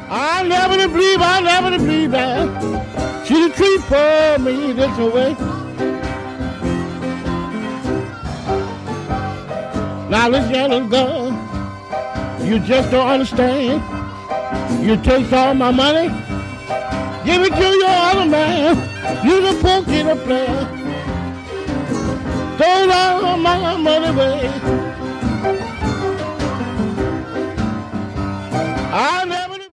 I never believe that she treat for me this way. Now listen, little girl, you just don't understand. You take all my money, give it to your other man. You the punk in a player. Throw all my money away.